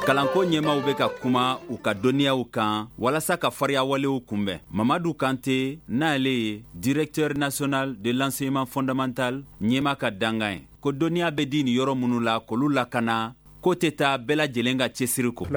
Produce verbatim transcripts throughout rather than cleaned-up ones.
Kalanko ɲɛmaw bɛ ka kuma u ka dɔnniyaw kan walasa ka fariya walew kunbɛn. Mamadou Kanté n'ale ye directeur national de l'enseignement fondamental ɲɛma ka dangan ye ko dɔnniya bɛ di ni yɔrɔ minnu la k'olu lakana ko tɛ taa bɛɛ lajɛlen ka cɛsiri kɔ.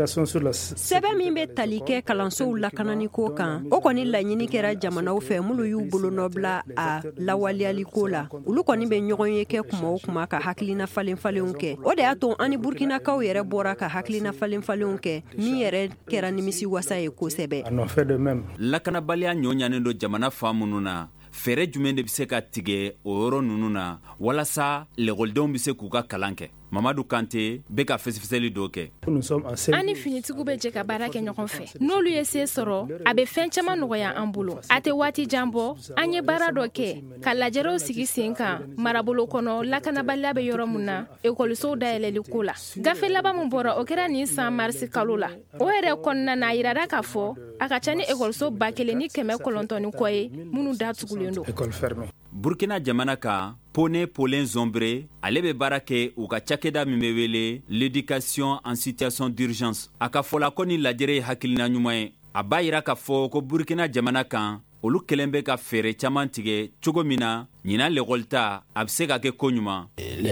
Sɛbɛn min bɛ tali kɛ kalansow lakanani ko kan o kɔni laɲini kɛra jamanaw fɛ minnu y'u bolo nɔbila a lawaleyali ko la. Olu kɔni bɛ ɲɔgɔn ye kɛ kuma o kuma ka hakilina falen falenw kɛ. O de y'a to ani Burkinakaw yɛrɛ bɔra ka hakilina falen falenw kɛ min yɛrɛ kɛra nimisi wasa ye kosɛbɛ. Lakanabaliya ɲɔɲanen don jamana fan minnu na fɛɛrɛ jumɛn de bɛ se ka tigɛ o yɔrɔ ninnu na walasa lɛkɔlidenw bɛ se k'u ka kalan kɛ. Mamadou Kanté bɛ ka fɛsɛfɛsɛli dɔ kɛ. Ani finitigiw bɛ jɛ ka baara kɛ ɲɔgɔn fɛ. N'olu ye se sɔrɔ, a bɛ fɛn caman nɔgɔya an bolo. A tɛ waati jan bɔ, an ye baara dɔ kɛ ka lajɛrew sigi sen kan marabolo kɔnɔ lakanabaliya bɛ yɔrɔ min na ekɔlisow dayɛlɛli ko la. Gafe laban min bɔra o kɛra nin san marisi kalo la. O yɛrɛ kɔnɔna na a yirara k'a fɔ a ka ca ni ekɔliso ba kelen ni kɛmɛ kɔnɔntɔn ni kɔ ye minnu datugulen don. Burkina jamana kan Pone Paulin Zombre ale bɛ baara kɛ u ka cakɛda min bɛ wele l'éducation en situation d'urgence. A ka fɔla ko ni lajɛre ye hakilina ɲuman ye. A b'a yira k'a fɔ ko Burkina jamana kan olu kɛlen bɛ ka fɛɛrɛ caman tigɛ cogo min na ɲinan lɛkɔlita a bɛ se ka kɛ ko ɲuman.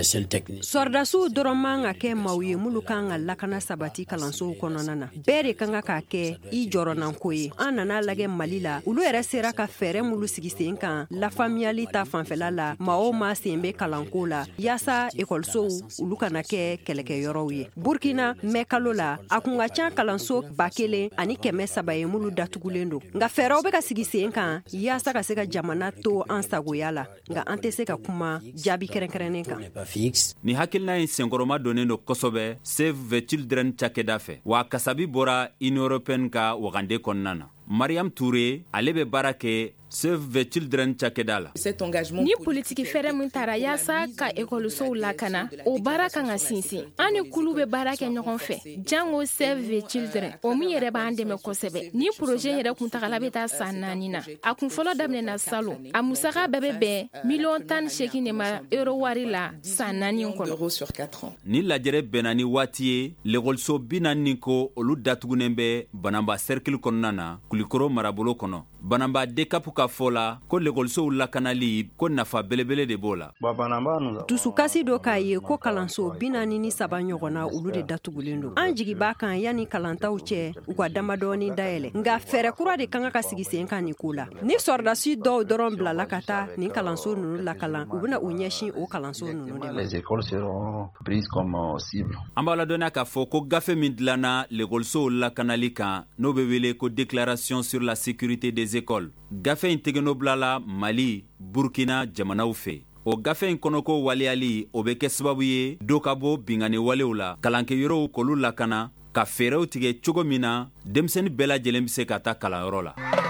Sɔrdasiw dɔrɔn man ka kɛ maaw ye minnu kan ka lakana sabati kalansow kɔnɔna na. Bɛɛ de kan ka kɛ i jɔrɔnanko ye. An nana lagɛ Mali la olu yɛrɛ sera ka fɛɛrɛ minnu sigi sen kan lafaamuyali ta fanfɛla la maa o maa sen bɛ kalanko la yaasa ekɔlisow olu kana kɛ kɛlɛkɛyɔrɔw ye. Burkina mɛ kalo la a kun ka ca kalanso ba kelen ani kɛmɛ saba ye minnu datugulen don. Nka fɛɛrɛw bɛ ka sigi sen kan yaasa ka se ka jamana to an sagoya la. Nka an tɛ se ka kuma jaabi kɛrɛnkɛrɛnnen kan. Ni hakilina in senkɔrɔma donnen don kosɛbɛ Save the Children cakɛda fɛ wa kasabi bɔra Union Européenne ka wagande kɔnɔna na. Mariam Touré ale bɛ baara kɛ Save the Children cakɛda la. Ni politiki fɛrɛ min tara yaasa ka ekɔlisow lakana o baara kan ka sinsin. An ni kulu bɛ baara kɛ ɲɔgɔn fɛ. Jango Save the Children o min yɛrɛ b'an dɛmɛ kosɛbɛ. Ni projet yɛrɛ kuntagala bɛ taa san naani na. A kun fɔlɔ daminɛna salon. A musaka bɛɛ bɛ bɛn miliyɔn tan ni seegin de ma euro wari la san naani kɔnɔ. Ni lajɛrɛ bɛnna ni waati ye lɛkɔliso bi naani ko olu datugunen bɛ Banamba cercle kɔnɔna na Kulikoro marabolo kɔnɔ. Banamba dekapu ka fɔ la ko lɛkɔlisow lakanali ko nafa belebele de b'o la. Dusukasi dɔ k'a ye ko kalanso bi naani ni saba ɲɔgɔnna olu de datugulen don. An jigi b'a kan yanni kalantaw cɛ u ka damadɔɔni dayɛlɛ. Nka fɛɛrɛ kura de kan ka sigi sen kan nin ko la. Ni sɔrdasi dɔw dɔrɔn bilala ka taa nin kalanso ninnu lakalan u bɛna u ɲɛsin o kalanso ninnu de ma. An b'a ladɔnniya k'a fɔ ko gafe min dilanna lɛkɔlisow lakanali kan n'o bɛ wele ko déclaration sur la sécurité des écoles. Gafe in tɛgɛnɔbilala Mali, Burkina jamanaw fɛ. O gafe in kɔnɔko waleyali o bɛ kɛ sababu ye dɔ ka bɔ bingani walew la kalankɛyɔrɔw k'olu lakana ka fɛɛrɛw tigɛ cogo min na denmisɛnnin bɛɛ lajɛlen bɛ se ka taa kalanyɔrɔ la.